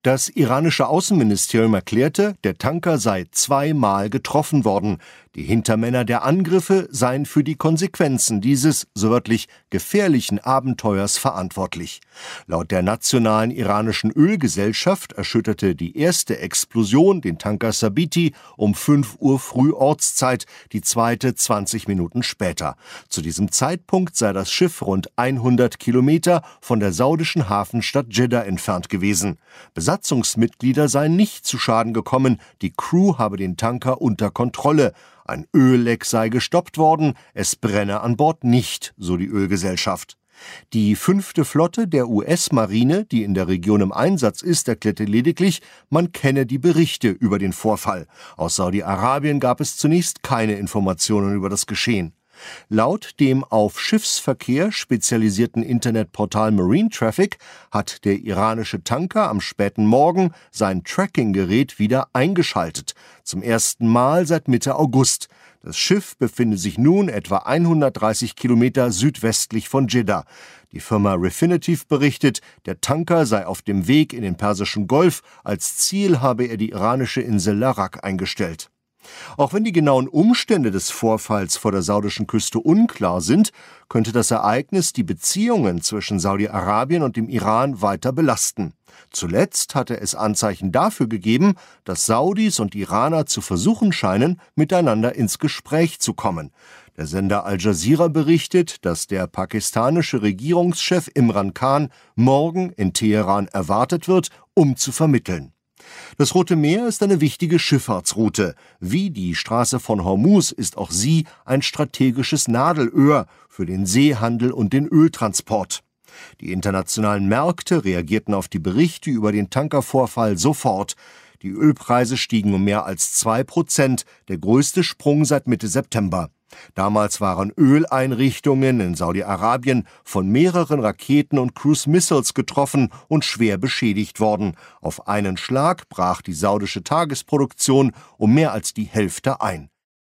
Das iranische Außenministerium erklärte, der Tanker sei zweimal getroffen worden. Die Hintermänner der Angriffe seien für die Konsequenzen dieses, so wörtlich, gefährlichen Abenteuers verantwortlich. Laut der nationalen iranischen Ölgesellschaft erschütterte die erste Explosion den Tanker Sabiti um 5 Uhr früh Ortszeit, die zweite 20 Minuten später. Zu diesem Zeitpunkt sei das Schiff rund 100 Kilometer von der saudischen Hafenstadt Dschidda entfernt gewesen. Besatzungsmitglieder seien nicht zu Schaden gekommen, die Crew habe den Tanker unter Kontrolle. Ein Ölleck sei gestoppt worden, es brenne an Bord nicht, so die Ölgesellschaft. Die 5. Flotte der US-Marine, die in der Region im Einsatz ist, erklärte lediglich, man kenne die Berichte über den Vorfall. Aus Saudi-Arabien gab es zunächst keine Informationen über das Geschehen. Laut dem auf Schiffsverkehr spezialisierten Internetportal Marine Traffic hat der iranische Tanker am späten Morgen sein Tracking-Gerät wieder eingeschaltet. Zum ersten Mal seit Mitte August. Das Schiff befinde sich nun etwa 130 Kilometer südwestlich von Dschidda. Die Firma Refinitiv berichtet, der Tanker sei auf dem Weg in den Persischen Golf. Als Ziel habe er die iranische Insel Larak eingestellt. Auch wenn die genauen Umstände des Vorfalls vor der saudischen Küste unklar sind, könnte das Ereignis die Beziehungen zwischen Saudi-Arabien und dem Iran weiter belasten. Zuletzt hatte es Anzeichen dafür gegeben, dass Saudis und Iraner zu versuchen scheinen, miteinander ins Gespräch zu kommen. Der Sender Al Jazeera berichtet, dass der pakistanische Regierungschef Imran Khan morgen in Teheran erwartet wird, um zu vermitteln. Das Rote Meer ist eine wichtige Schifffahrtsroute. Wie die Straße von Hormuz ist auch sie ein strategisches Nadelöhr für den Seehandel und den Öltransport. Die internationalen Märkte reagierten auf die Berichte über den Tankervorfall sofort. Die Ölpreise stiegen um mehr als 2%, der größte Sprung seit Mitte September. Damals waren Öleinrichtungen in Saudi-Arabien von mehreren Raketen und Cruise Missiles getroffen und schwer beschädigt worden. Auf einen Schlag brach die saudische Tagesproduktion um mehr als die Hälfte ein.